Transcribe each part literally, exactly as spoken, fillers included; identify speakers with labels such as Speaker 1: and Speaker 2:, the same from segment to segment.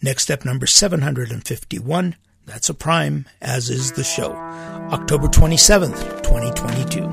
Speaker 1: Next Step number seven hundred fifty-one. That's a prime, as is the show. October twenty-seventh, twenty twenty-two.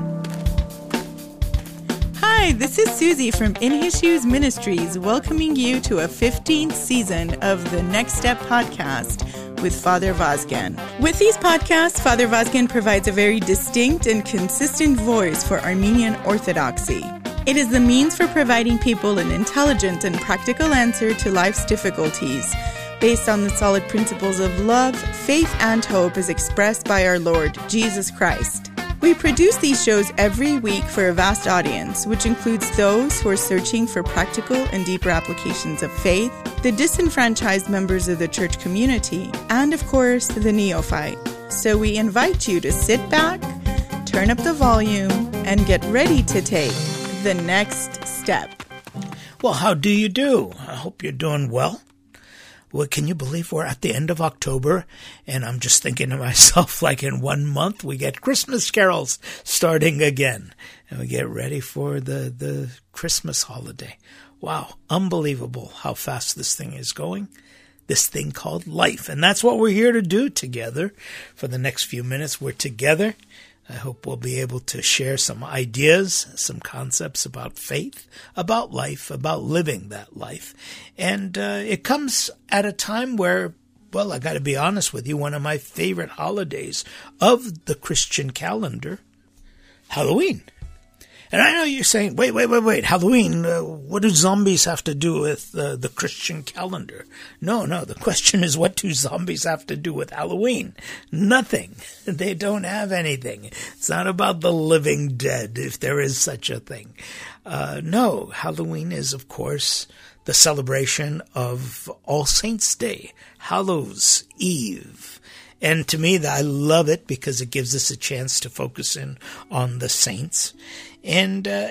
Speaker 2: Hi, this is Susie from In His Shoes Ministries, welcoming you to a fifteenth season of the Next Step podcast with Father Vazgen. With these podcasts, Father Vazgen provides a very distinct and consistent voice for Armenian Orthodoxy. It is the means for providing people an intelligent and practical answer to life's difficulties, based on the solid principles of love, faith, and hope as expressed by our Lord Jesus Christ. We produce these shows every week for a vast audience, which includes those who are searching for practical and deeper applications of faith, the disenfranchised members of the church community, and of course, the neophyte. So we invite you to sit back, turn up the volume, and get ready to take the next step.
Speaker 1: Well, how do you do? I hope you're doing well. Well, can you believe we're at the end of October? And I'm just thinking to myself, like in one month, we get Christmas carols starting again. And we get ready for the, the Christmas holiday. Wow, unbelievable how fast this thing is going. This thing called life. And that's what we're here to do together. For the next few minutes, we're together. I hope we'll be able to share some ideas, some concepts about faith, about life, about living that life. And uh, it comes at a time where, well, I got to be honest with you, one of my favorite holidays of the Christian calendar, Halloween. And I know you're saying, wait, wait, wait, wait, Halloween, uh, what do zombies have to do with uh, the Christian calendar? No, no, the question is, what do zombies have to do with Halloween? Nothing. They don't have anything. It's not about the living dead, if there is such a thing. Uh, no, Halloween is, of course, the celebration of All Saints' Day, Hallows' Eve. And to me, I love it because it gives us a chance to focus in on the saints. And uh,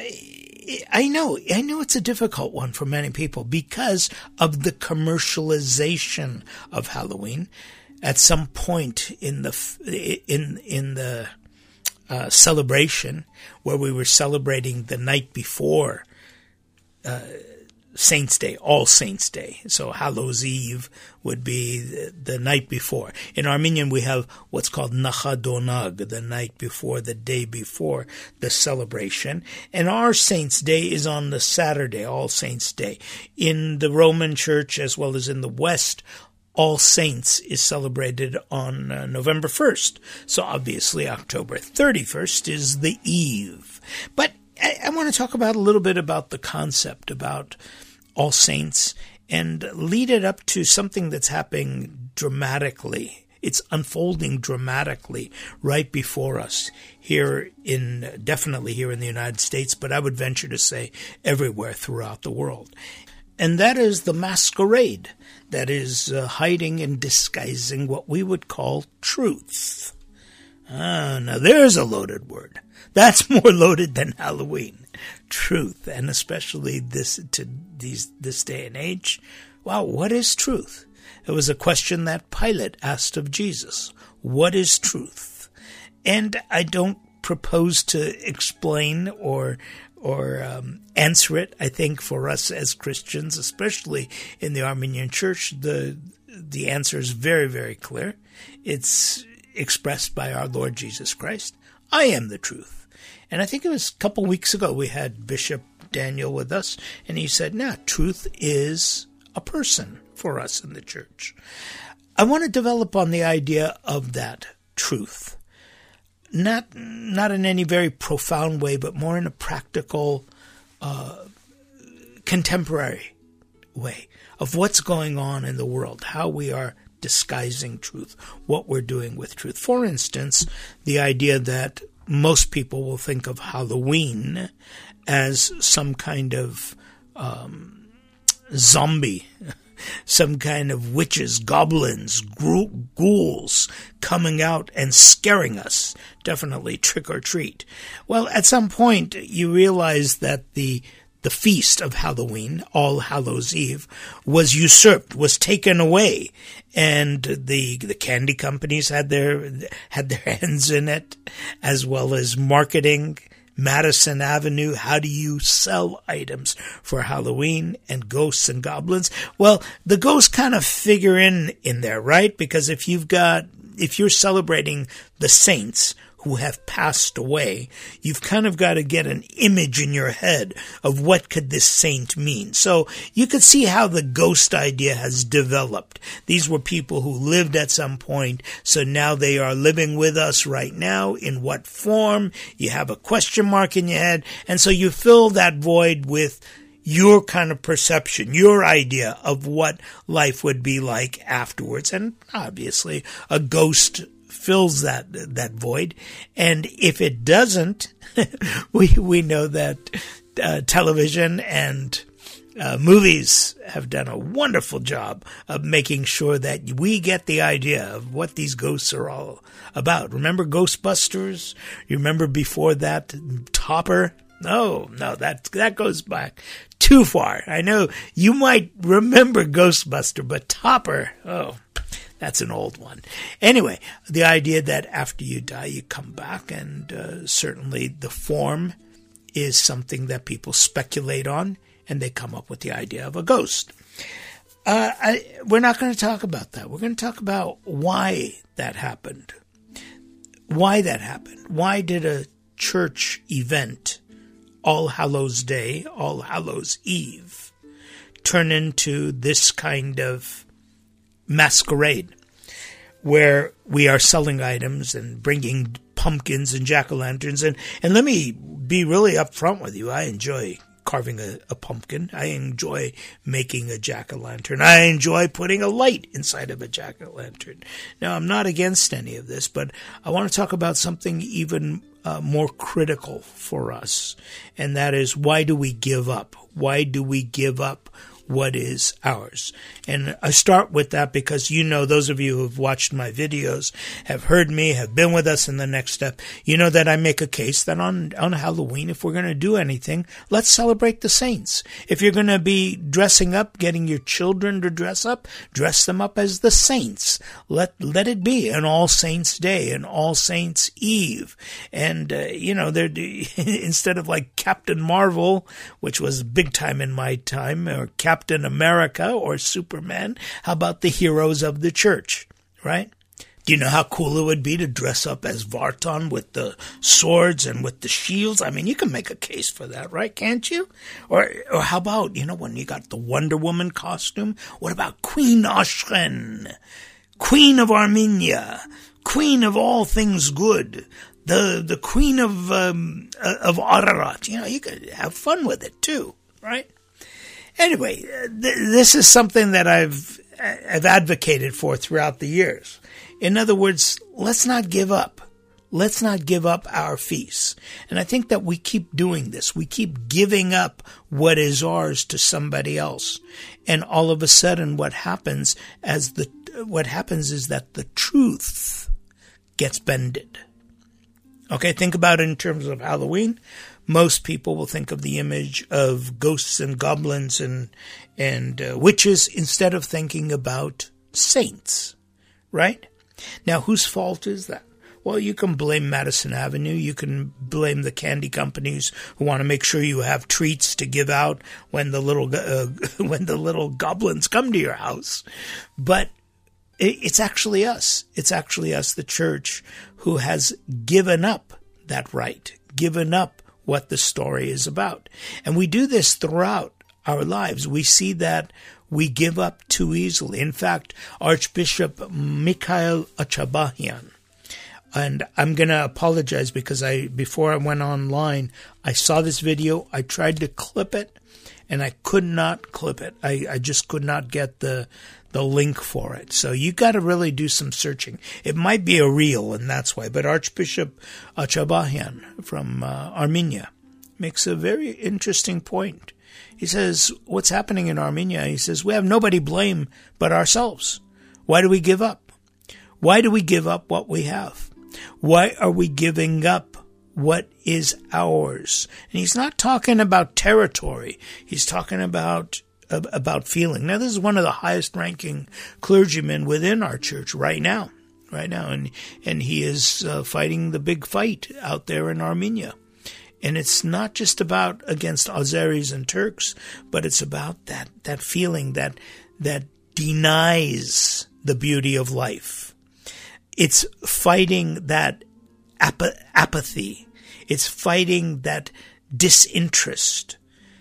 Speaker 1: I know, I know it's a difficult one for many people because of the commercialization of Halloween. At some point in the in in the uh, celebration, where we were celebrating the night before Uh, Saints' Day, All Saints' Day. So Hallows' Eve would be the, the night before. In Armenian, we have what's called Nachadonag, the night before, the day before the celebration. And our Saints' Day is on the Saturday, All Saints' Day. In the Roman Church, as well as in the West, All Saints is celebrated on uh, November first. So obviously October thirty-first is the eve. But I, I want to talk about a little bit about the concept about All Saints and lead it up to something that's happening dramatically. It's unfolding dramatically right before us here in, definitely here in the United States, but I would venture to say everywhere throughout the world. And that is the masquerade that is uh, hiding and disguising what we would call truth. Ah, now there's a loaded word. That's more loaded than Halloween. Truth, and especially this to these this day and age. Wow, what is truth? It was a question that Pilate asked of Jesus. What is truth? And I don't propose to explain or or um, answer it. I think for us as Christians, especially in the Armenian Church, the the answer is very, very clear. It's expressed by our Lord Jesus Christ. I am the truth. And I think it was a couple weeks ago we had Bishop Daniel with us, and he said, nah, truth is a person for us in the church. I want to develop on the idea of that truth. Not not in any very profound way, but more in a practical, uh, contemporary way of what's going on in the world, how we are disguising truth, what we're doing with truth. For instance, the idea that most people will think of Halloween as some kind of um, zombie, some kind of witches, goblins, ghouls coming out and scaring us. Definitely trick or treat. Well, at some point, you realize that the the feast of Halloween, All Hallows' Eve, was usurped, was taken away, and the the candy companies had their had their hands in it, as well as marketing Madison Avenue, how do you sell items for Halloween and ghosts and goblins? Well, the ghosts kind of figure in in there, right? Because if you've got, if you're celebrating the saints who have passed away, you've kind of got to get an image in your head of what could this saint mean. So you could see how the ghost idea has developed. These were people who lived at some point, so now they are living with us right now. In what form? You have a question mark in your head, and so you fill that void with your kind of perception, your idea of what life would be like afterwards. And obviously a ghost fills that that void. And if it doesn't, we we know that uh, television and uh, movies have done a wonderful job of making sure that we get the idea of what these ghosts are all about. Remember Ghostbusters? You remember before that Topper? No, no, that that goes back too far. I know you might remember Ghostbuster, but Topper, oh, that's an old one. Anyway, the idea that after you die, you come back, and uh, certainly the form is something that people speculate on, and they come up with the idea of a ghost. Uh, I, we're not going to talk about that. We're going to talk about why that happened. Why that happened. Why did a church event, All Hallows Day, All Hallows Eve, turn into this kind of masquerade where we are selling items and bringing pumpkins and jack-o'-lanterns? And, and let me be really upfront with you. I enjoy carving a, a pumpkin. I enjoy making a jack-o'-lantern. I enjoy putting a light inside of a jack-o'-lantern. Now, I'm not against any of this, but I want to talk about something even uh, more critical for us, and that is, why do we give up? Why do we give up what is ours? And I start with that because, you know, those of you who have watched my videos, have heard me, have been with us in the next step, you know that I make a case that on, on Halloween, if we're going to do anything, let's celebrate the saints. If you're going to be dressing up, getting your children to dress up, dress them up as the saints. Let, let it be an All Saints Day, an All Saints Eve. And, uh, you know, they're, instead of like Captain Marvel, which was big time in my time, or Captain Captain America or Superman, how about the heroes of the church, right? Do you know how cool it would be to dress up as Vartan with the swords and with the shields? I mean, you can make a case for that, right? Can't you? Or or how about, you know, when you got the Wonder Woman costume? What about Queen Ashren, Queen of Armenia, Queen of all things good, the the Queen of um, of Ararat? You know, you could have fun with it too, right? Anyway, th- this is something that I've I've advocated for throughout the years. In other words, let's not give up. Let's not give up our feasts. And I think that we keep doing this. We keep giving up what is ours to somebody else. And all of a sudden what happens as the what happens is that the truth gets bended. Okay, think about it in terms of Halloween. Most people will think of the image of ghosts and goblins and and uh, witches instead of thinking about saints, right? Now, whose fault is that? Well, you can blame Madison Avenue. You can blame the candy companies who want to make sure you have treats to give out when the little uh, when the little goblins come to your house. But it's actually us. It's actually us, the church, who has given up that right, given up what the story is about. And we do this throughout our lives. We see that we give up too easily. In fact, Archbishop Mikhail Achabahian, and I'm going to apologize because I before I went online, I saw this video. I tried to clip it, and I could not clip it. I, I just could not get the the link for it. So you got to really do some searching. It might be a reel, and that's why. But Archbishop Achabahian from uh, Armenia makes a very interesting point. He says, what's happening in Armenia? He says, we have nobody blame but ourselves. Why do we give up? Why do we give up what we have? Why are we giving up what is ours? And he's not talking about territory. He's talking about about feeling. Now, this is one of the highest ranking clergymen within our church right now, right now. And, and he is uh, fighting the big fight out there in Armenia. And it's not just about against Azeris and Turks, but it's about that, that feeling that, that denies the beauty of life. It's fighting that ap- apathy. It's fighting that disinterest,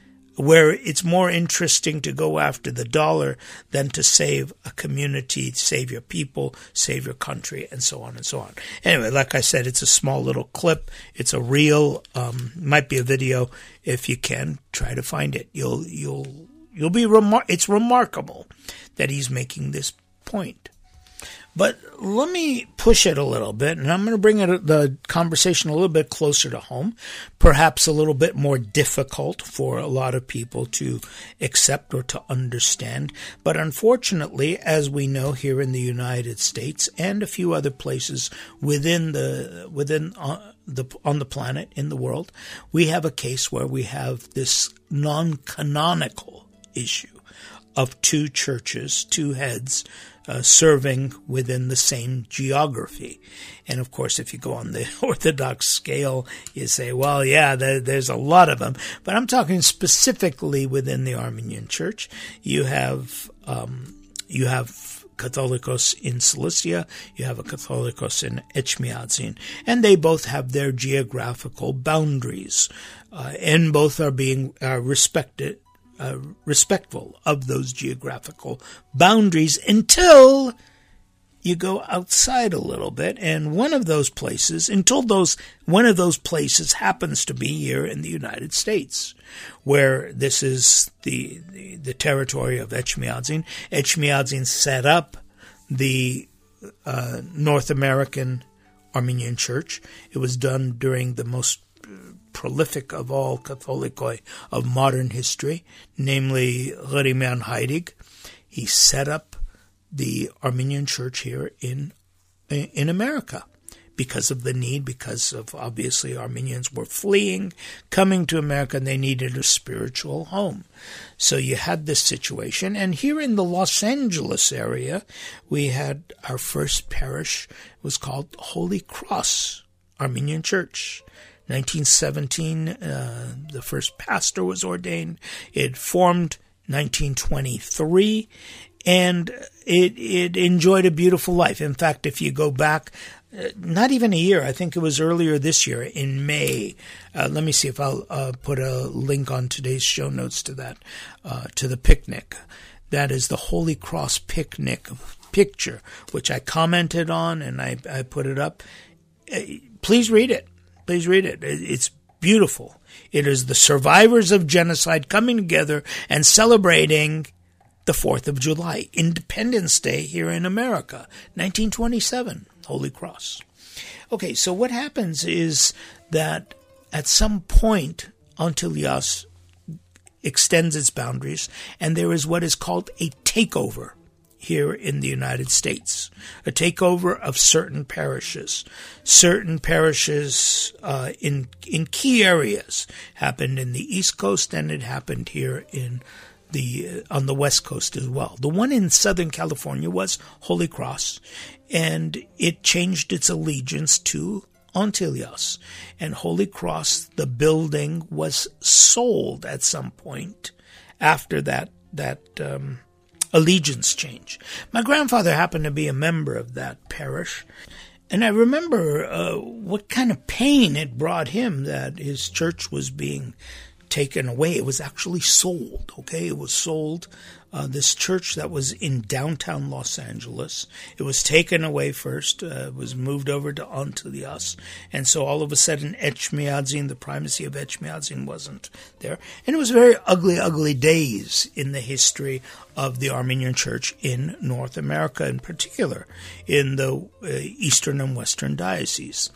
Speaker 1: where it's more interesting to go after the dollar than to save a community, save your people, save your country, and so on and so on. Anyway, like I said, it's a small little clip. It's a reel. Um, might be a video. If you can, try to find it. You'll you'll you'll be remar- It's remarkable that he's making this point. But let me push it a little bit, and I'm going to bring it, the conversation a little bit closer to home, perhaps a little bit more difficult for a lot of people to accept or to understand. But unfortunately, as we know here in the United States and a few other places within the within uh, the on the planet, in the world, we have a case where we have this non-canonical issue of two churches, two heads, Uh, serving within the same geography. And of course, if you go on the Orthodox scale, you say, well, yeah, there, there's a lot of them. But I'm talking specifically within the Armenian Church. You have, um, you have Catholicos in Cilicia, you have a Catholicos in Etchmiadzin, and they both have their geographical boundaries, uh, and both are being uh, respected Uh, respectful of those geographical boundaries until you go outside a little bit. And one of those places, until those one of those places happens to be here in the United States, where this is the the, the territory of Etchmiadzin. Etchmiadzin set up the uh, North American Armenian Church. It was done during the most prolific of all Catholicoi of modern history, namely Hrimian Heidig. He set up the Armenian Church here in in America because of the need, because of obviously Armenians were fleeing, coming to America, and they needed a spiritual home. So you had this situation. And here in the Los Angeles area, we had our first parish. It was called Holy Cross Armenian Church. nineteen seventeen, uh, the first pastor was ordained. It formed nineteen twenty-three, and it it enjoyed a beautiful life. In fact, if you go back, uh, not even a year, I think it was earlier this year, in May. Uh, let me see if I'll uh, put a link on today's show notes to that, uh, to the picnic. That is the Holy Cross picnic picture, which I commented on, and I, I put it up. Uh, please read it. Please read it. It's beautiful. It is the survivors of genocide coming together and celebrating the fourth of July, Independence Day here in America, nineteen twenty-seven, Holy Cross. Okay, so what happens is that at some point, Antilias extends its boundaries, and there is what is called a takeover here in the United States, a takeover of certain parishes. Certain parishes uh, in in key areas happened in the East Coast, and it happened here in the uh, on the West Coast as well. The one in Southern California was Holy Cross, and it changed its allegiance to Antilias. And Holy Cross, the building, was sold at some point after that that. Um, allegiance change. My grandfather happened to be a member of that parish, and I remember uh, what kind of pain it brought him that his church was being taken away. It was actually sold, okay? It was sold. Uh, this church that was in downtown Los Angeles, it was taken away first, uh, was moved over to Antilias, and so all of a sudden Etchmiadzin, the primacy of Etchmiadzin wasn't there. And it was very ugly, ugly days in the history of the Armenian Church in North America, in particular in the uh, Eastern and Western dioceses.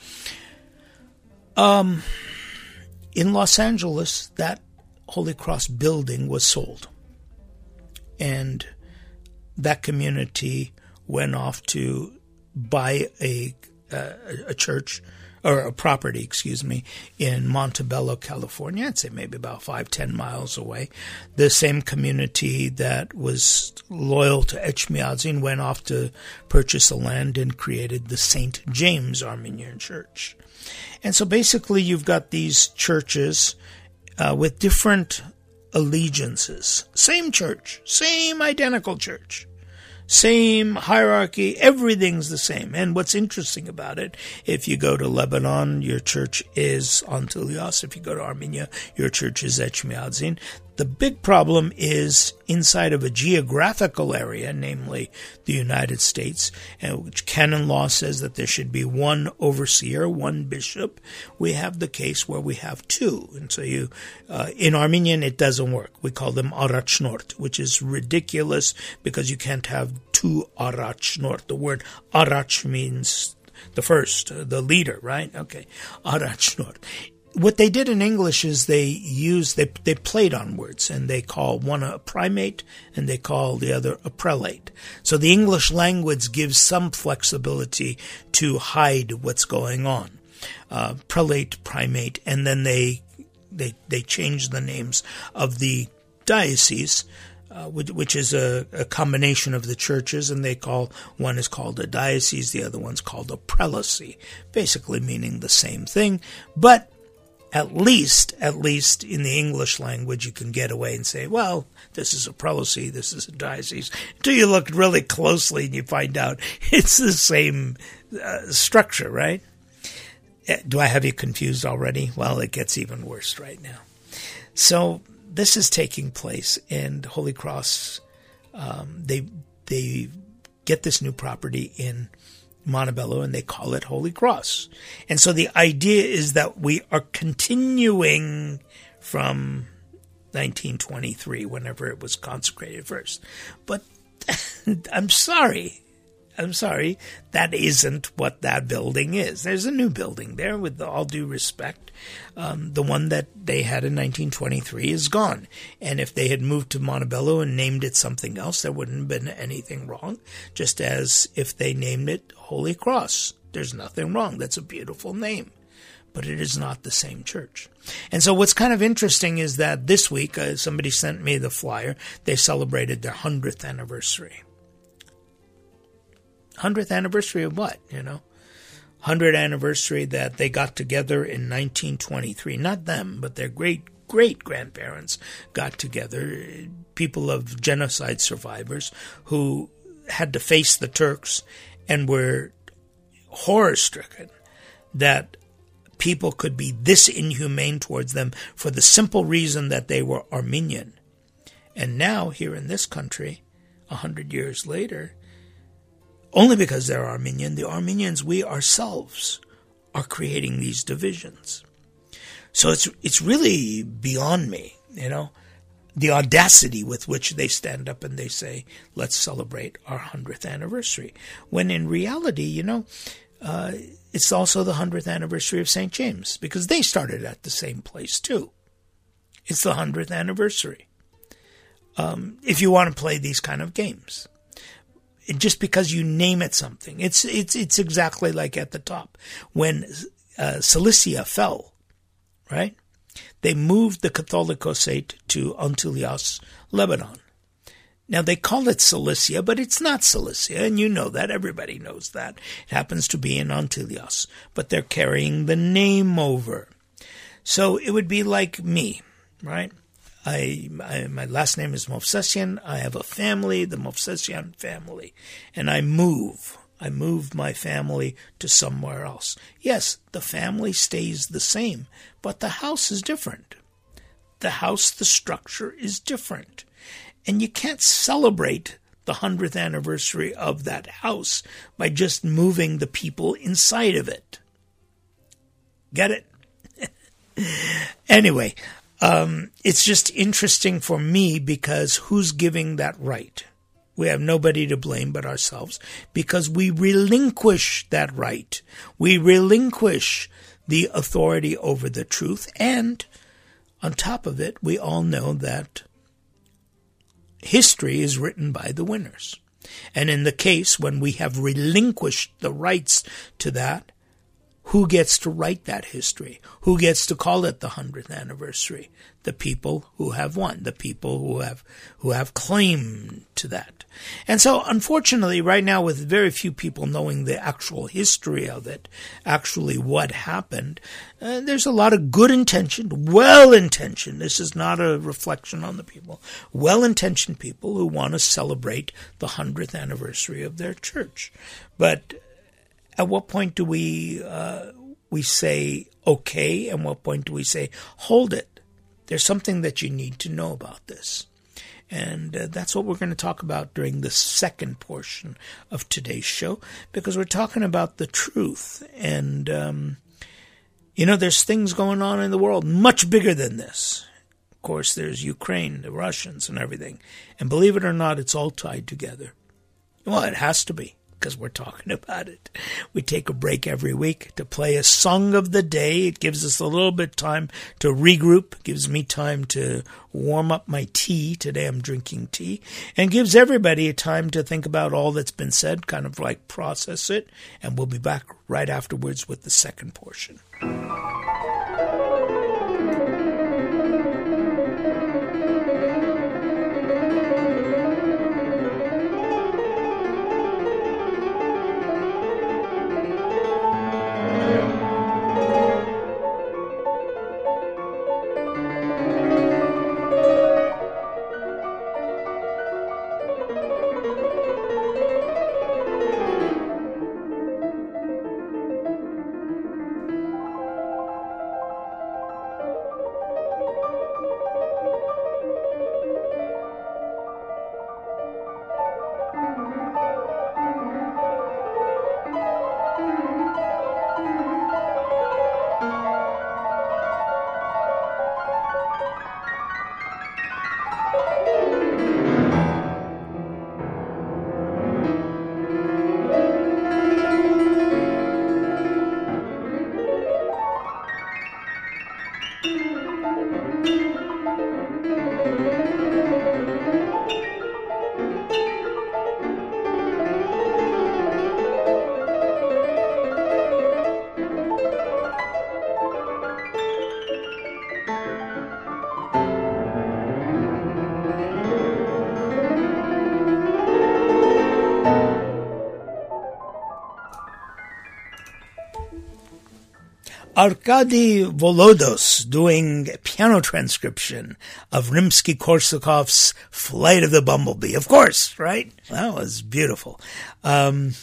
Speaker 1: Um, in Los Angeles, that Holy Cross building was sold. And that community went off to buy a uh, a church or a property, excuse me, in Montebello, California. I'd say maybe about five, ten miles away. The same community that was loyal to Echmiadzin went off to purchase the land and created the Saint James Armenian Church. And so basically you've got these churches uh, with different allegiances. Same church, same identical church. Same hierarchy, everything's the same. And what's interesting about it, if you go to Lebanon, your church is Antilios. If you go to Armenia, your church is Echmiadzin. The big problem is inside of a geographical area, namely the United States, and which canon law says that there should be one overseer, one bishop. We have the case where we have two. And so you, uh, in Armenian, it doesn't work. We call them arachnort, which is ridiculous because you can't have two arachnort. The word arach means the first, uh, the leader, right? Okay, arachnort. What they did in English is they used, they they played on words, and they call one a primate and they call the other a prelate. So the English language gives some flexibility to hide what's going on. Uh, prelate, primate, and then they they they changed the names of the diocese, uh, which, which is a, a combination of the churches, and they call, one is called a diocese, the other one's called a prelacy, basically meaning the same thing, but At least, at least in the English language, you can get away and say, well, this is a prelacy, this is a diocese, until you look really closely and you find out it's the same uh, structure, right? Do I have you confused already? Well, it gets even worse right now. So this is taking place, and Holy Cross, um, they they get this new property in Montebello, and they call it Holy Cross. And so the idea is that we are continuing from nineteen twenty-three, whenever it was consecrated first. But I'm sorry. I'm sorry. That isn't what that building is. There's a new building there, with all due respect. Um, the one that they had in nineteen twenty-three is gone. And if they had moved to Montebello and named it something else, there wouldn't have been anything wrong. Just as if they named it Holy Cross. There's nothing wrong. That's a beautiful name. But it is not the same church. And so what's kind of interesting is that this week, uh, somebody sent me the flyer. They celebrated their hundredth anniversary. hundredth anniversary of what, you know? hundredth anniversary that they got together in nineteen twenty-three. Not them, but their great, great-grandparents got together, people of genocide survivors who had to face the Turks and were horror-stricken that people could be this inhumane towards them for the simple reason that they were Armenian. And now, here in this country, a hundred years later, only because they're Armenian, the Armenians, we ourselves, are creating these divisions. So it's it's really beyond me, you know, the audacity with which they stand up and they say, let's celebrate our hundredth anniversary. When in reality, you know, uh, it's also the hundredth anniversary of Saint James, because they started at the same place too. It's the hundredth anniversary. Um, if you want to play these kind of games. Just because you name it something. It's it's it's exactly like at the top. When uh, Cilicia fell, right? They moved the Catholicosate to Antilios, Lebanon. Now, they call it Cilicia, but it's not Cilicia, and you know that. Everybody knows that. It happens to be in Antilios, but they're carrying the name over. So it would be like me, right? I, I my last name is Movsesian. I have a family, the Movsesian family, and I move. I move my family to somewhere else. Yes, the family stays the same, but the house is different. The house, the structure is different. And you can't celebrate the hundredth anniversary of that house by just moving the people inside of it. Get it? Anyway, Um, it's just interesting for me because who's giving that right? We have nobody to blame but ourselves because we relinquish that right. We relinquish the authority over the truth. And on top of it, we all know that history is written by the winners. And in the case when we have relinquished the rights to that, who gets to write that history? Who gets to call it the hundredth anniversary? The people who have won, the people who have who have claim to that. And so, unfortunately, right now, with very few people knowing the actual history of it, actually what happened, uh, there's a lot of good intention, well-intentioned, this is not a reflection on the people, well-intentioned people who want to celebrate the hundredth anniversary of their church. But at what point do we uh, we say, okay, and what point do we say, hold it? There's something that you need to know about this. And uh, that's what we're going to talk about during the second portion of today's show, because we're talking about the truth. And, um, you know, there's things going on in the world much bigger than this. Of course, there's Ukraine, the Russians, and everything. And believe it or not, it's all tied together. Well, it has to be, because we're talking about it. We take a break every week to play a song of the day. It gives us a little bit of time to regroup, gives me time to warm up my tea. Today I'm drinking tea. And gives everybody a time to think about all that's been said, kind of like process it. And we'll be back right afterwards with the second portion. Arkady Volodos doing piano transcription of Rimsky-Korsakov's Flight of the Bumblebee. Of course, right? That was beautiful. Um,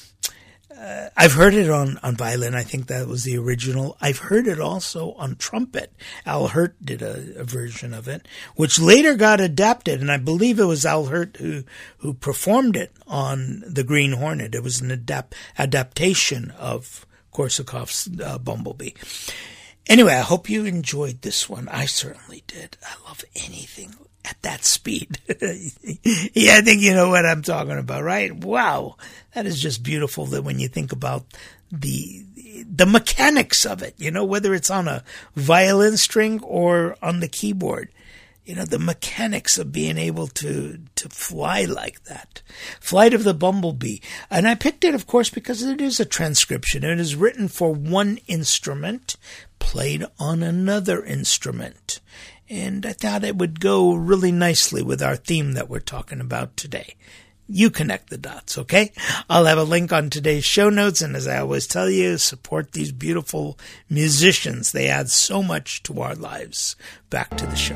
Speaker 1: uh, I've heard it on, on violin. I think that was the original. I've heard it also on trumpet. Al Hirt did a, a version of it, which later got adapted, and I believe it was Al Hirt who, who performed it on the Green Hornet. It was an adapt, adaptation of Korsakov's uh, Bumblebee. Anyway, I hope you enjoyed this one. I certainly did. I love anything at that speed. Yeah, I think you know what I'm talking about, right? Wow. That is just beautiful that when you think about the the mechanics of it, you know, whether it's on a violin string or on the keyboard. You know, the mechanics of being able to, to fly like that. Flight of the Bumblebee. And I picked it, of course, because it is a transcription. It is written for one instrument, played on another instrument. And I thought it would go really nicely with our theme that we're talking about today. You connect the dots, okay? I'll have a link on today's show notes, and as I always tell you, support these beautiful musicians. They add so much to our lives. Back to the show.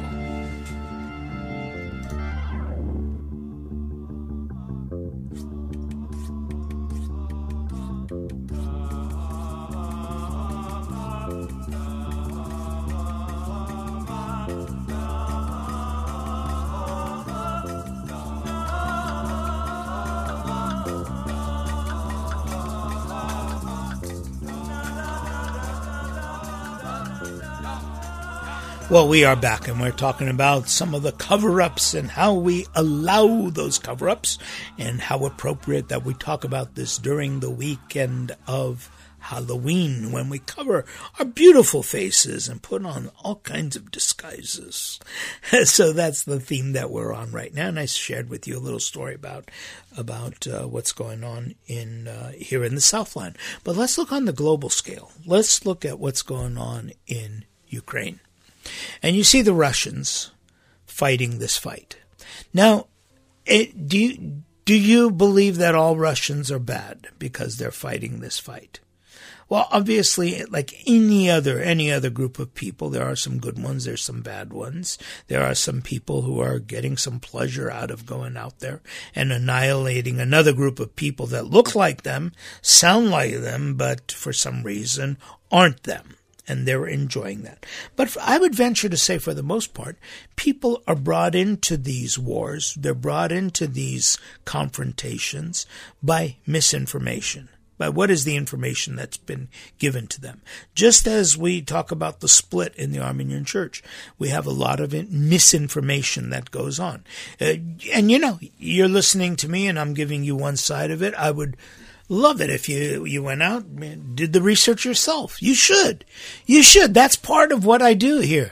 Speaker 1: Well, we are back, and we're talking about some of the cover-ups and how we allow those cover-ups, and how appropriate that we talk about this during the weekend of Halloween, when we cover our beautiful faces and put on all kinds of disguises. So that's the theme that we're on right now. And I shared with you a little story about about uh, what's going on in uh, here in the Southland. But let's look on the global scale. Let's look at what's going on in Ukraine. And you see the Russians fighting this fight. Now, it, do you, do you believe that all Russians are bad because they're fighting this fight? Well, obviously, like any other any other group of people, there are some good ones, there's some bad ones. There are some people who are getting some pleasure out of going out there and annihilating another group of people that look like them, sound like them, but for some reason aren't them. And they're enjoying that. But I would venture to say, for the most part, people are brought into these wars, they're brought into these confrontations by misinformation. By what is the information that's been given to them. Just as we talk about the split in the Armenian Church, we have a lot of misinformation that goes on. Uh, and, you know, you're listening to me and I'm giving you one side of it. I would love it if you, you went out and did the research yourself. You should. You should. That's part of what I do here.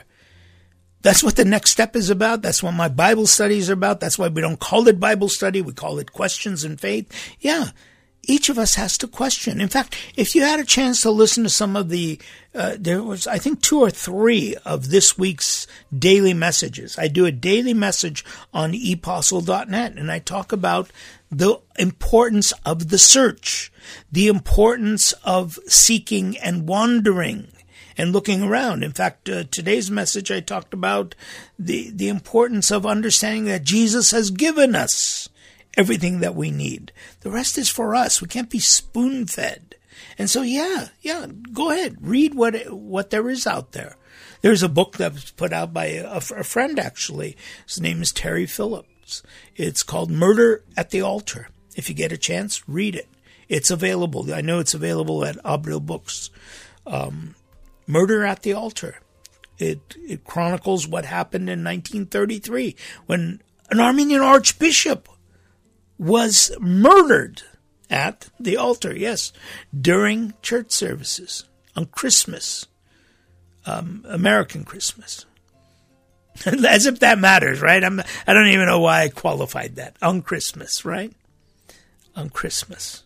Speaker 1: That's what the next step is about. That's what my Bible studies are about. That's why we don't call it Bible study. We call it Questions in Faith. Yeah. Each of us has to question. In fact, if you had a chance to listen to some of the, uh, there was, I think, two or three of this week's daily messages. I do a daily message on e postle dot net, and I talk about the importance of the search, the importance of seeking and wandering and looking around. In fact, uh, today's message, I talked about the, the importance of understanding that Jesus has given us everything that we need. The rest is for us. We can't be spoon-fed. And so, yeah, yeah, go ahead. Read what what there is out there. There's a book that was put out by a, a friend, actually. His name is Terry Phillips. It's called Murder at the Altar. If you get a chance, read it. It's available. I know it's available at Abril Books. Um, Murder at the Altar. It, it chronicles what happened in nineteen thirty-three when an Armenian archbishop was murdered at the altar, yes, during church services on Christmas, um, American Christmas. As if that matters, right? I'm, I don't even know why I qualified that. On Christmas, right? On Christmas.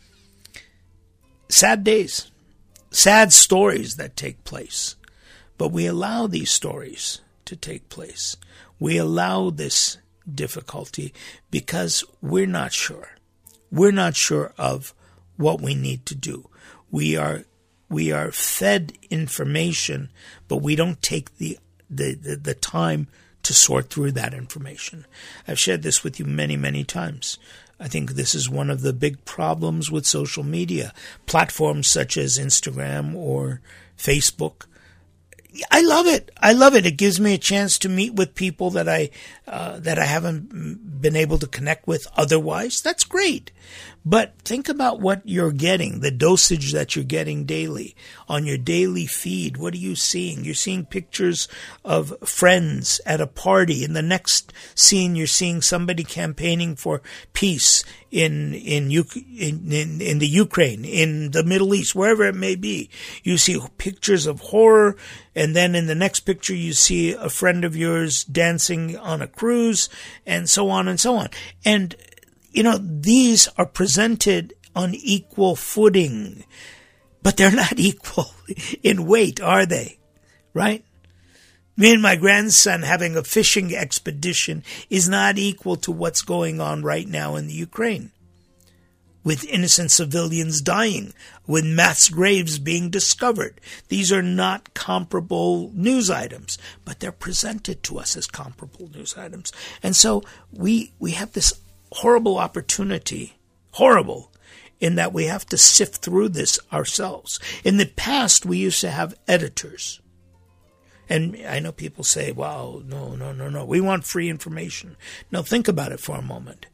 Speaker 1: Sad days, sad stories that take place. But we allow these stories to take place. We allow this difficulty because we're not sure. We're not sure of what we need to do. We are we are fed information, but we don't take the the, the, the time to sort through that information. I've shared this with you many, many times. I think this is one of the big problems with social media, platforms such as Instagram or Facebook. I love it. I love it. It gives me a chance to meet with people that I uh, that I haven't been able to connect with otherwise. That's great. But think about what you're getting, the dosage that you're getting daily on your daily feed. What are you seeing? You're seeing pictures of friends at a party. In the next scene, you're seeing somebody campaigning for peace in in in in, in the Ukraine, in the Middle East, wherever it may be. You see pictures of horror, and then in the next picture, you see a friend of yours dancing on a cruise, and so on and so on. And you know, these are presented on equal footing, but they're not equal in weight, are they? Right? Me and my grandson having a fishing expedition is not equal to what's going on right now in the Ukraine, with innocent civilians dying, with mass graves being discovered. These are not comparable news items, but they're presented to us as comparable news items. And so we we have this horrible opportunity, horrible, in that we have to sift through this ourselves. In the past, we used to have editors. And I know people say, wow, no, no, no, no, we want free information. Now think about it for a moment.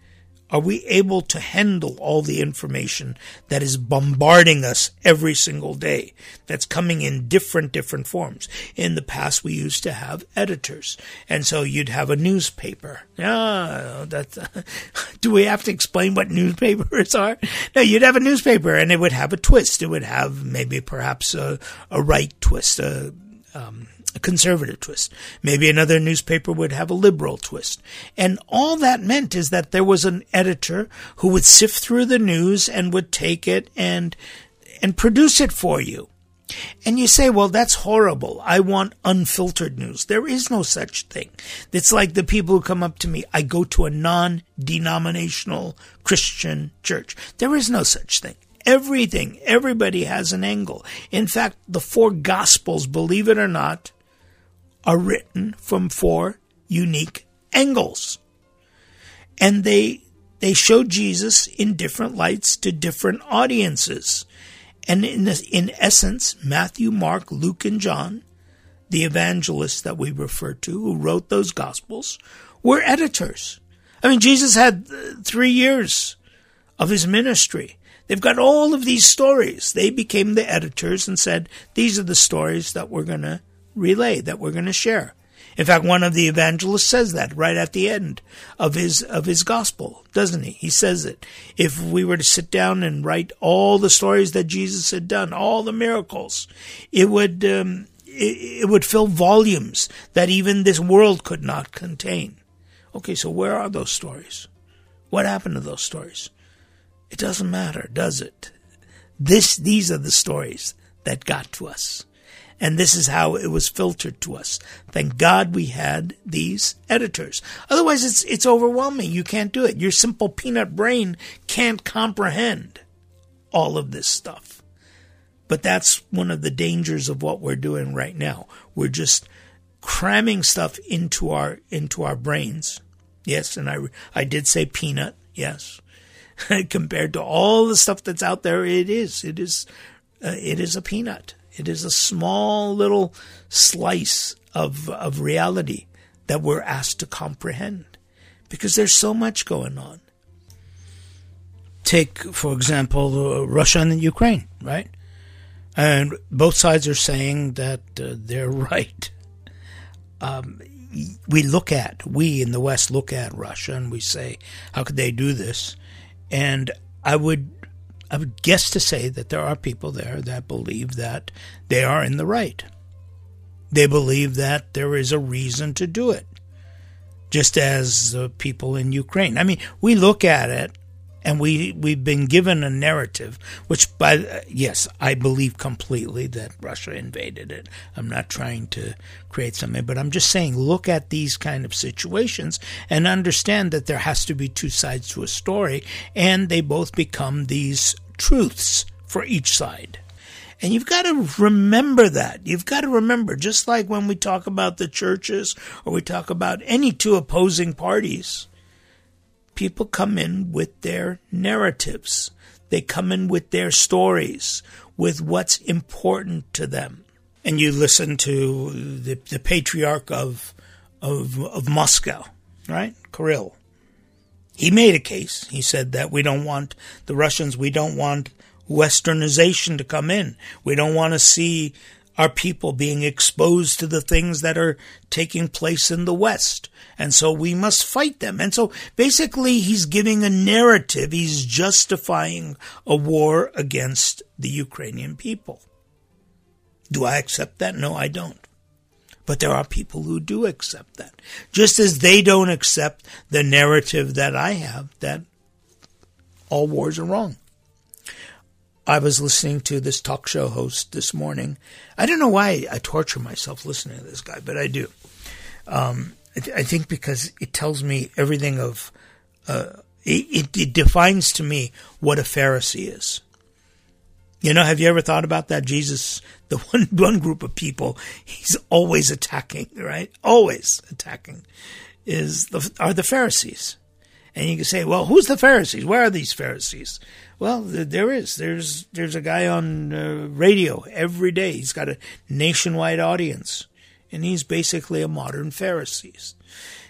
Speaker 1: Are we able to handle all the information that is bombarding us every single day, that's coming in different, different forms? In the past, we used to have editors, and so you'd have a newspaper. Ah, that's, do we have to explain what newspapers are? No, you'd have a newspaper, and it would have a twist. It would have maybe perhaps a, a right twist, a um a conservative twist. Maybe another newspaper would have a liberal twist. And all that meant is that there was an editor who would sift through the news and would take it and and produce it for you. And you say, well, that's horrible. I want unfiltered news. There is no such thing. It's like the people who come up to me, I go to a non-denominational Christian church. There is no such thing. Everything, everybody has an angle. In fact, the four Gospels, believe it or not, are written from four unique angles. And they they show Jesus in different lights to different audiences. And in this, in essence, Matthew, Mark, Luke, and John, the evangelists that we refer to, who wrote those Gospels, were editors. I mean, Jesus had three years of his ministry. They've got all of these stories. They became the editors and said, these are the stories that we're going to relay, that we're going to share. In fact, one of the evangelists says that right at the end of his of his gospel, doesn't he? He says it. If we were to sit down and write all the stories that Jesus had done, all the miracles, it would um, it, it would fill volumes that even this world could not contain. Okay, so where are those stories? What happened to those stories? It doesn't matter, does it? This these are the stories that got to us. And this is how it was filtered to us. Thank God we had these editors. Otherwise, it's it's overwhelming. You can't do it. Your simple peanut brain can't comprehend all of this stuff. But that's one of the dangers of what we're doing right now. We're just cramming stuff into our into our brains. Yes, and I, I did say peanut, yes. Compared to all the stuff that's out there, it is. It is, uh, it is a peanut. It is a small little slice of of reality that we're asked to comprehend because there's so much going on. Take, for example, uh, Russia and Ukraine, right? And both sides are saying that uh, they're right. Um, we look at, we in the West look at Russia and we say, how could they do this? And I would I would guess to say that there are people there that believe that they are in the right. They believe that there is a reason to do it, just as the people in Ukraine. I mean, we look at it, and we, we've been given a narrative, which, by yes, I believe completely that Russia invaded it. I'm not trying to create something, but I'm just saying look at these kind of situations and understand that there has to be two sides to a story, and they both become these truths for each side. And you've got to remember that. You've got to remember, just like when we talk about the churches or we talk about any two opposing parties, people come in with their narratives. They come in with their stories, with what's important to them. And you listen to the, the patriarch of, of, of Moscow, right? Kirill. He made a case. He said that we don't want the Russians, we don't want Westernization to come in. We don't want to see our people being exposed to the things that are taking place in the West. And so we must fight them. And so basically he's giving a narrative. He's justifying a war against the Ukrainian people. Do I accept that? No, I don't. But there are people who do accept that. Just as they don't accept the narrative that I have that all wars are wrong. I was listening to this talk show host this morning. I don't know why I torture myself listening to this guy, but I do. Um, I, th- I think because it tells me everything of, uh, it, it defines to me what a Pharisee is. You know, have you ever thought about that? Jesus, the one, one group of people he's always attacking, right? Always attacking is the, are the Pharisees. And you can say, well, who's the Pharisees? Where are these Pharisees? Well, there is. There's there's a guy on uh, radio every day. He's got a nationwide audience. And he's basically a modern Pharisee.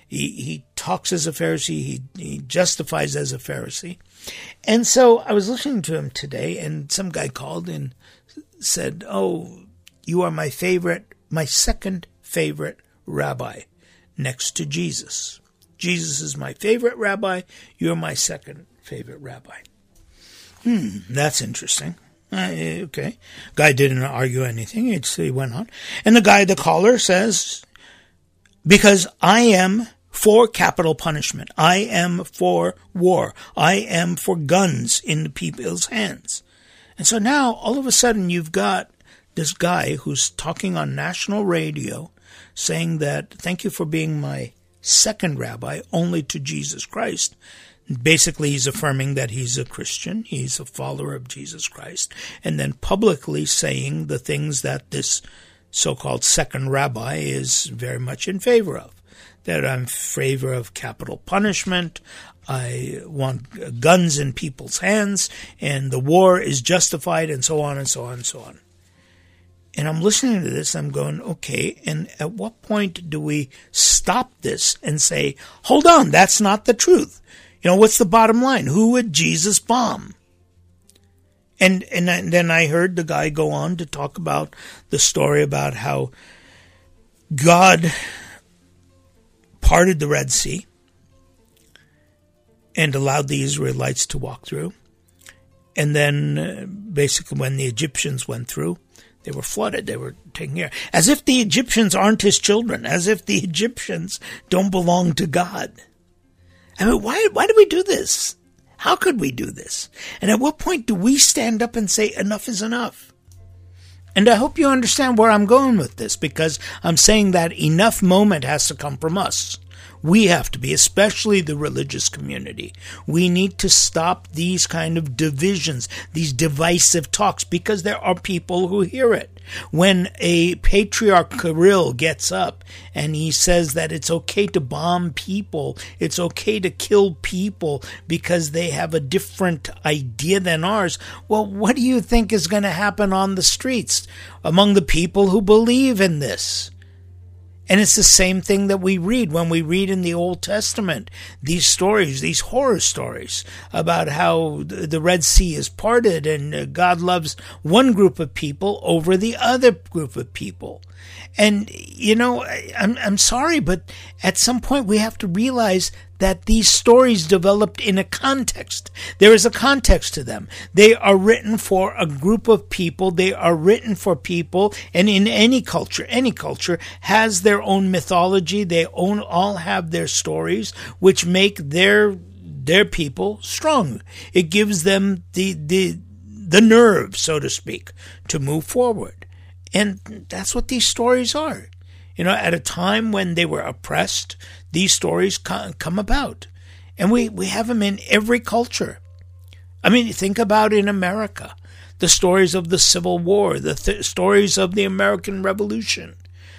Speaker 1: He, he talks as a Pharisee. He, he justifies as a Pharisee. And so I was listening to him today, and some guy called and said, oh, you are my favorite, my second favorite rabbi next to Jesus. Jesus is my favorite rabbi. You're my second favorite rabbi. Hmm, that's interesting. Uh, okay. Guy didn't argue anything. It's, he went on. And the guy, the caller, says, because I am for capital punishment. I am for war. I am for guns in the people's hands. And so now, all of a sudden, you've got this guy who's talking on national radio saying that, thank you for being my second rabbi, only to Jesus Christ. Basically, he's affirming that he's a Christian, he's a follower of Jesus Christ, and then publicly saying the things that this so-called second rabbi is very much in favor of. That I'm in favor of capital punishment, I want guns in people's hands, and the war is justified, and so on and so on and so on. And I'm listening to this, I'm going, okay, and at what point do we stop this and say, hold on, that's not the truth? You know, what's the bottom line? Who would Jesus bomb? And, and then I heard the guy go on to talk about the story about how God parted the Red Sea and allowed the Israelites to walk through. And then uh, basically when the Egyptians went through, they were flooded. They were taken care of. As if the Egyptians aren't his children. As if the Egyptians don't belong to God. I mean, why, why do we do this? How could we do this? And at what point do we stand up and say enough is enough? And I hope you understand where I'm going with this, because I'm saying that enough moment has to come from us. We have to be, especially the religious community. We need to stop these kind of divisions, these divisive talks, because there are people who hear it. When a patriarch Kirill gets up and he says that it's okay to bomb people, it's okay to kill people because they have a different idea than ours, well, what do you think is going to happen on the streets among the people who believe in this? And it's the same thing that we read when we read in the Old Testament, these stories, these horror stories about how the Red Sea is parted and God loves one group of people over the other group of people. And, you know, I'm, I'm sorry, but at some point we have to realize that these stories developed in a context. There is a context to them. They are written for a group of people. They are written for people. And in any culture, any culture has their own mythology. They own, all have their stories, which make their their people strong. It gives them the the the nerve, so to speak, to move forward. And that's what these stories are. You know, at a time when they were oppressed, these stories come about. And we, we have them in every culture. I mean, think about in America, the stories of the Civil War, the th- stories of the American Revolution.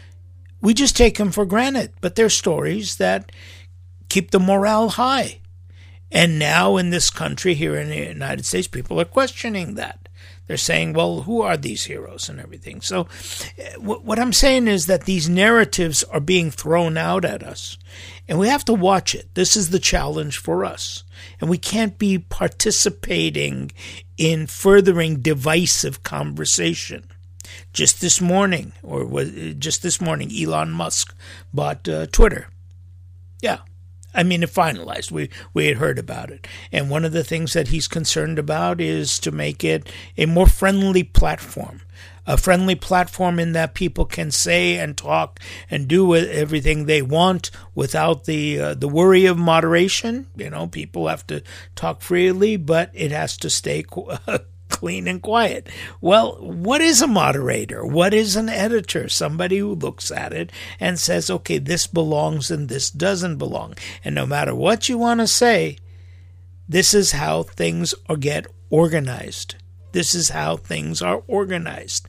Speaker 1: We just take them for granted, but they're stories that keep the morale high. And now in this country, here in the United States, people are questioning that. They're saying, well, who are these heroes and everything? So what I'm saying is that these narratives are being thrown out at us, and we have to watch it. This is the challenge for us. And we can't be participating in furthering divisive conversation. Just this morning, or was just this morning, Elon Musk bought uh, Twitter. Yeah. I mean, it finalized. We we had heard about it. And one of the things that he's concerned about is to make it a more friendly platform. A friendly platform in that people can say and talk and do everything they want without the uh, the worry of moderation. You know, people have to talk freely, but it has to stay uh, clean and quiet. Well, what is a moderator? What is an editor? Somebody who looks at it and says, okay, this belongs and this doesn't belong. And no matter what you want to say, this is how things are get organized. This is how things are organized.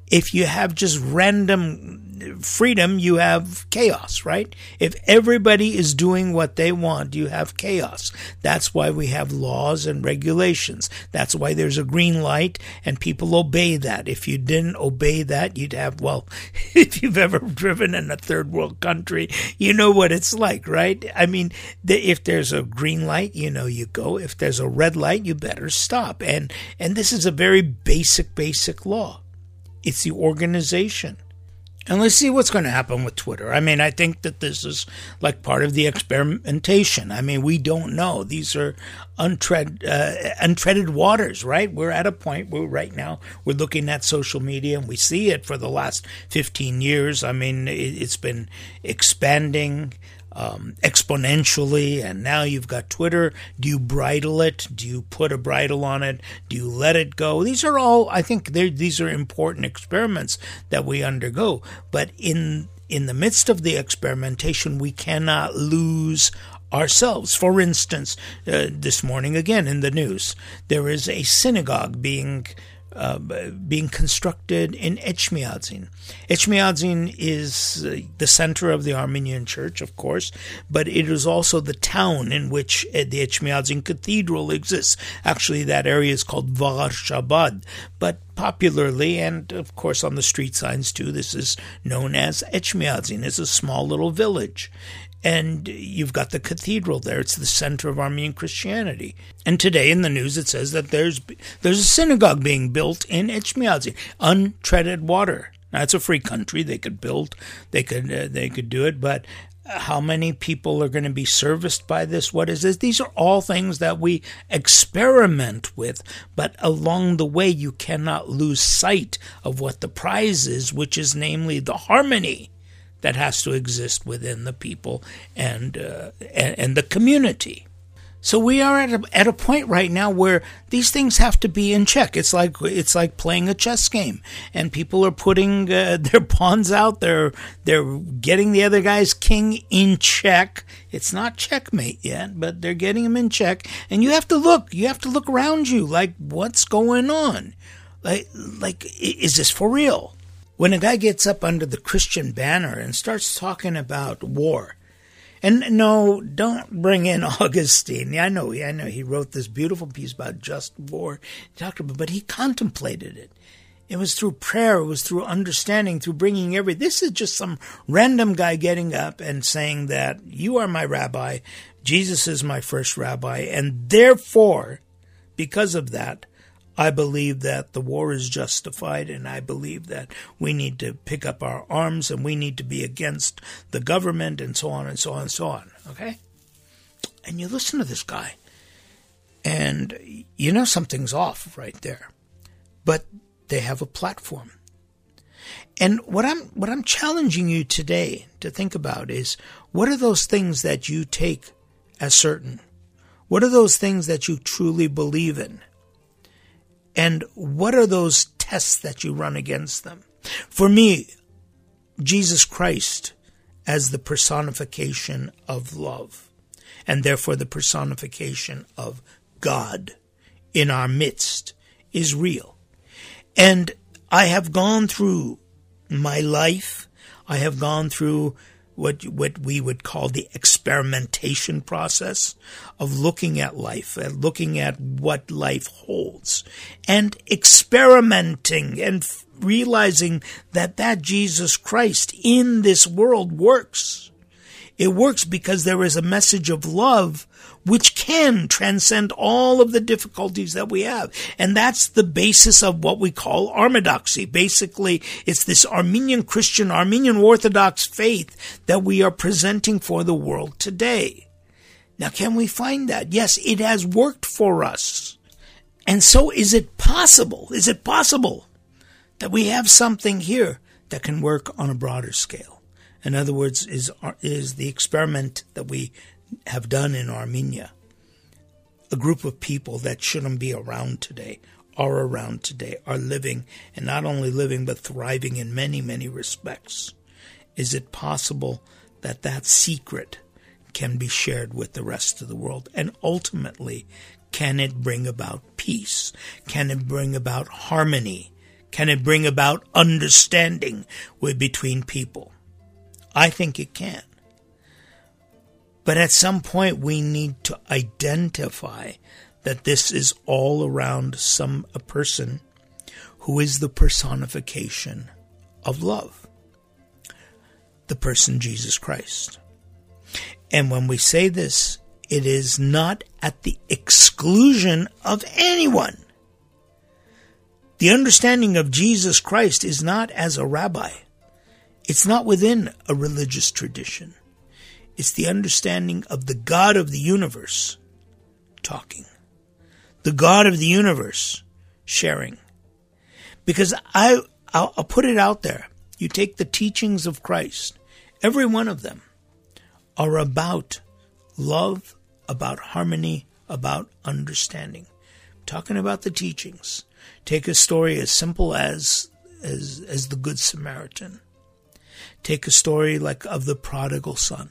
Speaker 1: if you have just random freedom, you have chaos, right? If everybody is doing what they want, you have chaos. That's why we have laws and regulations. That's why there's a green light and people obey that. If you didn't obey that, you'd have, well, if you've ever driven in a third world country, you know what it's like, right? I mean, the, if there's a green light, you know you go. If there's a red light, you better stop. And, and this is a very basic, basic law. It's the organization. And let's see what's going to happen with Twitter. I mean, I think that this is like part of the experimentation. I mean, we don't know. These are untread, uh, untreaded waters, right? We're at a point where right now we're looking at social media and we see it for the last fifteen years. I mean, it, it's been expanding Um, exponentially, and now you've got Twitter. Do you bridle it? Do you put a bridle on it? Do you let it go? These are all, I think, these are important experiments that we undergo. But in in the midst of the experimentation, we cannot lose ourselves. For instance, uh, this morning again in the news, there is a synagogue being Uh, being constructed in Etchmiadzin. Etchmiadzin is uh, the center of the Armenian Church, of course, but it is also the town in which uh, the Etchmiadzin Cathedral exists. Actually, that area is called Varshabad, but popularly, and of course on the street signs too, this is known as Etchmiadzin. It's a small little village. And you've got the cathedral there. It's the center of Armenian Christianity. And today in the news it says that there's there's a synagogue being built in Etchmiadzin, untreaded water. Now it's a free country; they could build, they could uh, they could do it. But how many people are going to be serviced by this? What is this? These are all things that we experiment with. But along the way, you cannot lose sight of what the prize is, which is namely the harmony that has to exist within the people and, uh, and and the community. So we are at a, at a point right now where these things have to be in check. It's like it's like playing a chess game, and people are putting uh, their pawns out. They're they're getting the other guy's king in check. It's not checkmate yet, but they're getting him in check. And you have to look. You have to look around you. Like, what's going on? Like like is this for real? When a guy gets up under the Christian banner and starts talking about war, and no, don't bring in Augustine. I know, I know, he wrote this beautiful piece about just war. He talked about, but he contemplated it. It was through prayer, it was through understanding, through bringing every. This is just some random guy getting up and saying that you are my rabbi, Jesus is my first rabbi, and therefore, because of that, I believe that the war is justified, and I believe that we need to pick up our arms and we need to be against the government and so on and so on and so on, okay? And you listen to this guy, and you know something's off right there. But they have a platform. And what I'm what I'm challenging you today to think about is, what are those things that you take as certain? What are those things that you truly believe in? And what are those tests that you run against them? For me, Jesus Christ as the personification of love, and therefore the personification of God in our midst, is real. And I have gone through my life, I have gone through what what we would call the experimentation process of looking at life, and looking at what life holds, and experimenting and f- realizing that that Jesus Christ in this world works. It works because there is a message of love which can transcend all of the difficulties that we have. And that's the basis of what we call Armedoxy. Basically, it's this Armenian Christian, Armenian Orthodox faith that we are presenting for the world today. Now, can we find that? Yes, it has worked for us. And so is it possible, is it possible that we have something here that can work on a broader scale? In other words, is is the experiment that we have done in Armenia. A group of people that shouldn't be around today, are around today, are living, and not only living, but thriving in many, many respects. Is it possible that that secret can be shared with the rest of the world? And ultimately, can it bring about peace? Can it bring about harmony? Can it bring about understanding with, between people? I think it can. But at some point we need to identify that this is all around some a person who is the personification of love. The person Jesus Christ. And when we say this, it is not at the exclusion of anyone. The understanding of Jesus Christ is not as a rabbi. It's not within a religious tradition. It's the understanding of the God of the universe talking. The God of the universe sharing. Because I, I'll, I'll put it out there. You take the teachings of Christ. Every one of them are about love, about harmony, about understanding. I'm talking about the teachings. Take a story as simple as, as, as the Good Samaritan. Take a story like of the prodigal son.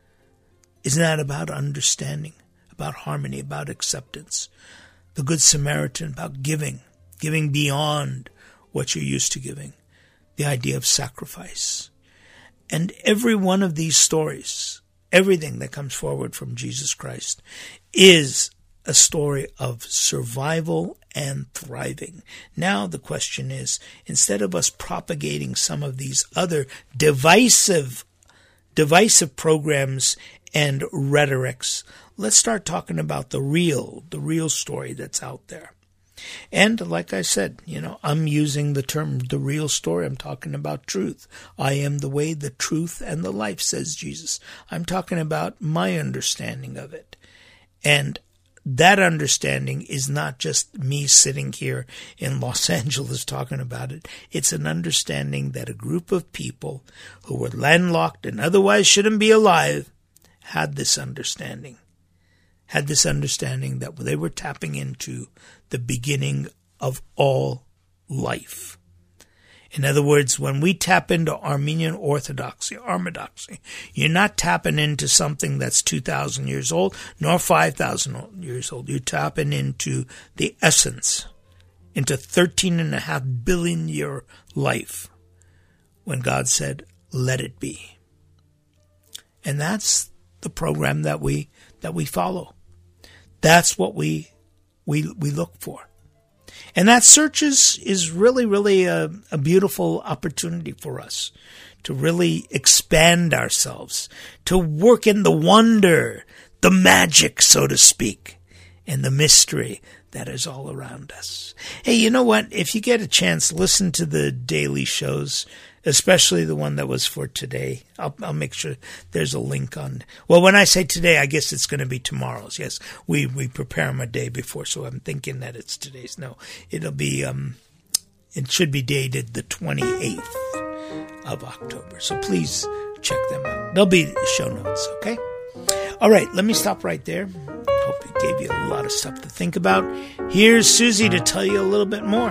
Speaker 1: Isn't that about understanding, about harmony, about acceptance? The Good Samaritan, about giving, giving beyond what you're used to giving. The idea of sacrifice. And every one of these stories, everything that comes forward from Jesus Christ, is a story of survival and thriving. Now the question is, instead of us propagating some of these other divisive, divisive programs and rhetorics, let's start talking about the real, the real story that's out there. And like I said, you know, I'm using the term the real story. I'm talking about truth. I am the way, the truth, and the life, says Jesus. I'm talking about my understanding of it. And that understanding is not just me sitting here in Los Angeles talking about it. It's an understanding that a group of people who were landlocked and otherwise shouldn't be alive had this understanding. Had this understanding that they were tapping into the beginning of all life. In other words, when we tap into Armenian Orthodoxy, Orthodoxy, you're not tapping into something that's two thousand years old, nor five thousand years old. You're tapping into the essence, into thirteen and a half billion year life, when God said, let it be. And that's the program that we that we follow. That's what we we we look for. And that search is, is really, really a, a beautiful opportunity for us to really expand ourselves, to work in the wonder, the magic, so to speak, and the mystery that is all around us. Hey, you know what? If you get a chance, listen to the daily shows, especially the one that was for today. I'll, I'll make sure there's a link on. Well, when I say today, I guess it's going to be tomorrow's. Yes, we, we prepare them a day before, so I'm thinking that it's today's. No, it'll be, um, it should be dated the twenty-eighth of October. So please check them out. There'll be show notes, okay? All right, let me stop right there. Hope it gave you a lot of stuff to think about. Here's Susie to tell you a little bit more.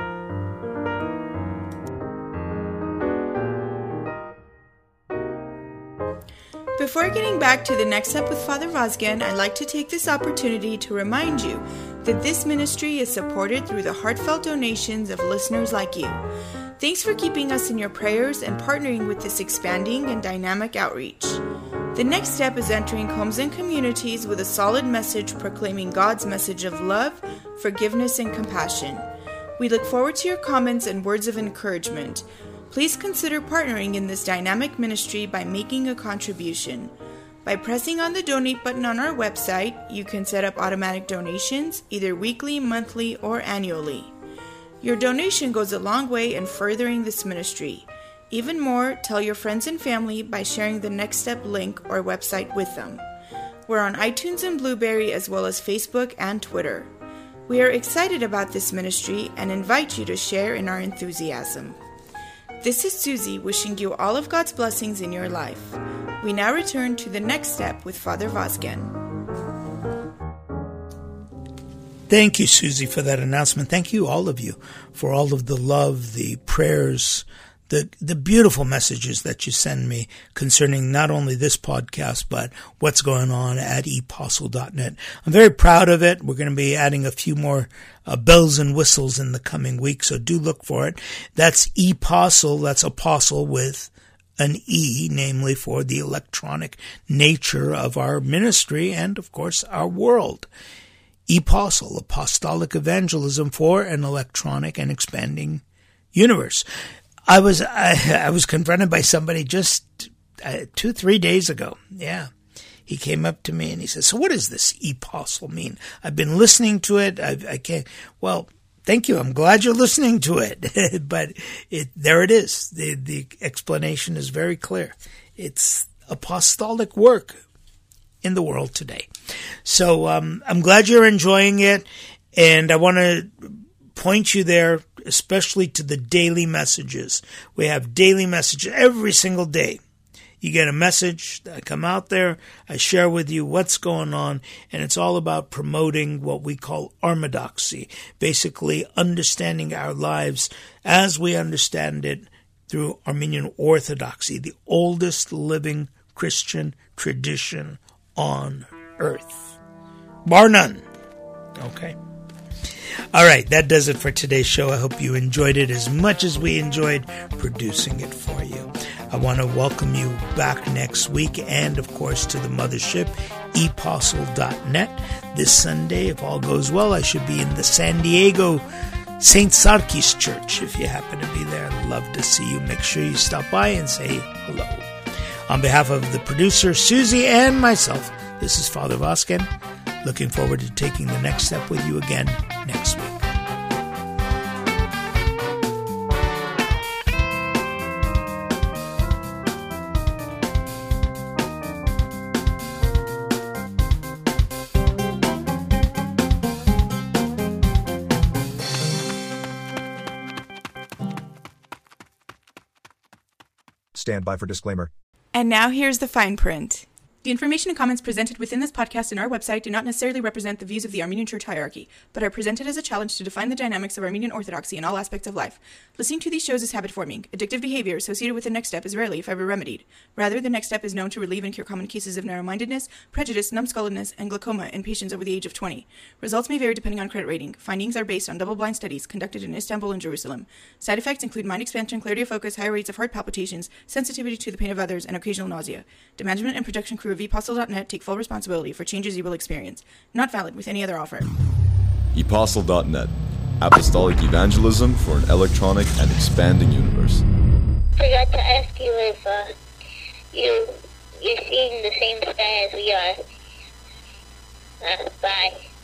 Speaker 2: Before getting back to the next step with Father Vazgen, I'd like to take this opportunity to remind you that this ministry is supported through the heartfelt donations of listeners like you. Thanks for keeping us in your prayers and partnering with this expanding and dynamic outreach. The next step is entering homes and communities with a solid message proclaiming God's message of love, forgiveness, and compassion. We look forward to your comments and words of encouragement. Please consider partnering in this dynamic ministry by making a contribution. By pressing on the donate button on our website, you can set up automatic donations, either weekly, monthly, or annually. Your donation goes a long way in furthering this ministry. Even more, tell your friends and family by sharing the Next Step link or website with them. We're on iTunes and Blueberry as well as Facebook and Twitter. We are excited about this ministry and invite you to share in our enthusiasm. This is Susie wishing you all of God's blessings in your life. We now return to the Next Step with Father Vazgen.
Speaker 1: Thank you, Susie, for that announcement. Thank you, all of you, for all of the love, the prayers, the the beautiful messages that you send me concerning not only this podcast, but what's going on at e postle dot net. I'm very proud of it. We're going to be adding a few more uh, bells and whistles in the coming week, so do look for it. That's ePostle, that's apostle with an E, namely for the electronic nature of our ministry and, of course, our world. ePostle, apostolic evangelism for an electronic and expanding universe. I was I, I was confronted by somebody just uh, two, three days ago. Yeah. He came up to me and he says, so what does this ePostle mean? I've been listening to it. I, I can't. Well, thank you. I'm glad you're listening to it. But it there it is. The, the explanation is very clear. It's apostolic work in the world today. So um, I'm glad you're enjoying it. And I want to point you there, especially to the daily messages. We have daily messages every single day. You get a message, I come out there, I share with you what's going on, and it's all about promoting what we call orthodoxy, basically understanding our lives as we understand it through Armenian Orthodoxy, the oldest living Christian tradition on earth. Bar none. Okay. All right, that does it for today's show. I hope you enjoyed it as much as we enjoyed producing it for you. I want to welcome you back next week and, of course, to the mothership, e postle dot net. This Sunday, if all goes well, I should be in the San Diego Saint Sarkis Church. If you happen to be there, I'd love to see you. Make sure you stop by and say hello. On behalf of the producer, Susie, and myself, this is Father Vazquez. Looking forward to taking the next step with you again next week.
Speaker 3: Stand by for disclaimer.
Speaker 2: And now here's the fine print. The information and comments presented within this podcast and our website do not necessarily represent the views of the Armenian Church hierarchy, but are presented as a challenge to define the dynamics of Armenian Orthodoxy in all aspects of life. Listening to these shows is habit-forming. Addictive behavior associated with the next step is rarely, if ever, remedied. Rather, the next step is known to relieve and cure common cases of narrow-mindedness, prejudice, numbskulledness, and glaucoma in patients over the age of twenty. Results may vary depending on credit rating. Findings are based on double-blind studies conducted in Istanbul and Jerusalem. Side effects include mind expansion, clarity of focus, higher rates of heart palpitations, sensitivity to the pain of others, and occasional nausea. The management and production crew of e postle dot net take full responsibility for changes you will experience. Not valid with any other offer.
Speaker 4: e postle dot net. Apostolic evangelism for an electronic and expanding universe.
Speaker 5: Forgot to ask you if uh, you you're seeing the same sky as we are. Uh, bye.